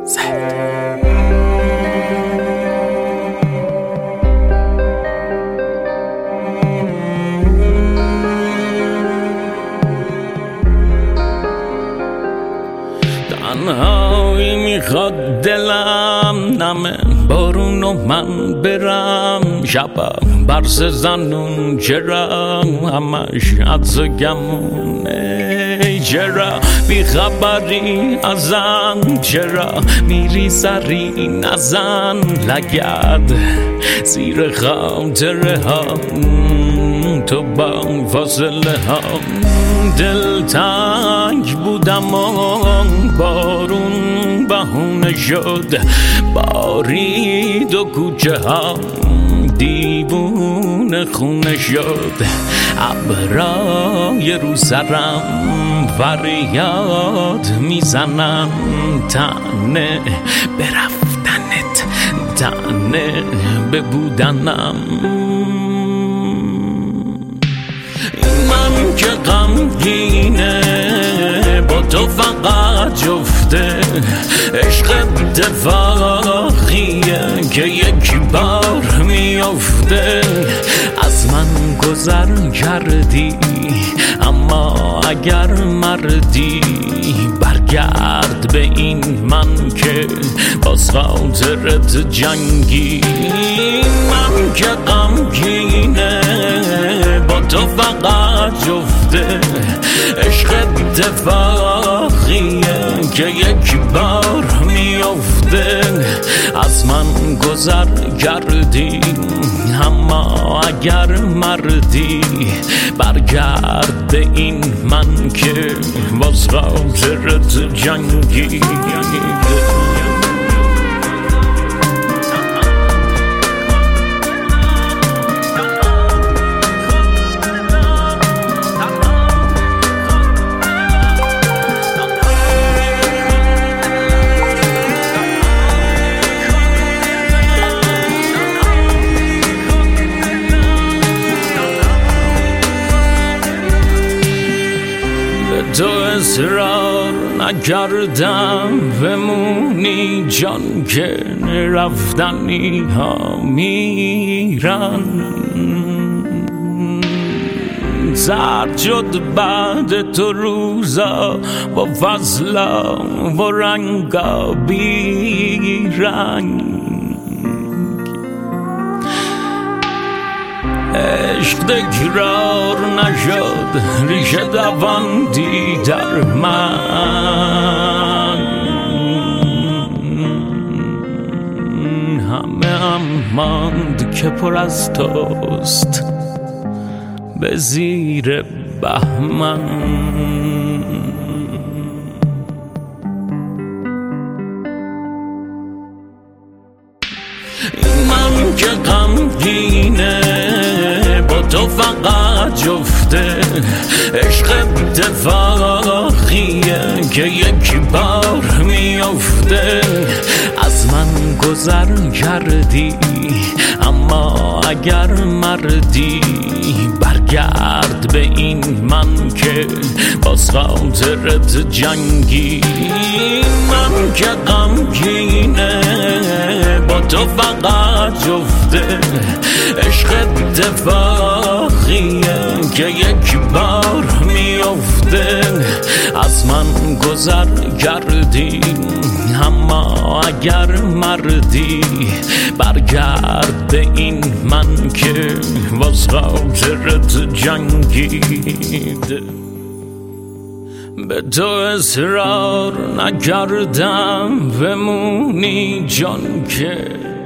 تنهایی میخواد دلم نمه بارون و من برم شبم برس زنون چرا همش عدس و گمونه چرا بیخبری ازم چرا میری سری نزن لگد زیر خاطره ها تو با فاصله ها دل تنگ بودم و بارون بهونه شد بارید و کوچه ها دیوونه خونه شد ابرای رو سرم فریاد میزنم تنه برفتنت تنه ببودنم من که غمگینه با تو فقط جفته عشق اتفاقیه که یک بار میافته از من گذر کردی اما اگر مردی برگرد به این من که باز خاطرت جنگی من که غمگینه با تو فقط جفته عشق اتفاقیه که یک بار میافته از من گذر کردی اما اگر مردی برگرد به این من که باز خاطرت جنگی تو اصرار نکردم بمونی جان که رفتنی ها میرن سرد شد بعد تو روزا با فضلا و رنگا بیرنگ عشق تکرار نشد ریشه دواندی در من همه هم ماند که پر از توست به زیر بهمن من که غمگینه با تو فقط جفته عشق اتفاقیه که یک بار میافته از من گذر کردی اما اگر مردی برگرد به این من که باز خاطرت جنگی من که غمگینه با تو فقط جفته عشق اتفاقیه که یک بار میافته از من گذر کردی اما اگر مردی برگرد به این من که باز خاطرت جنگید به تو اصرار نکردم بمونی جان که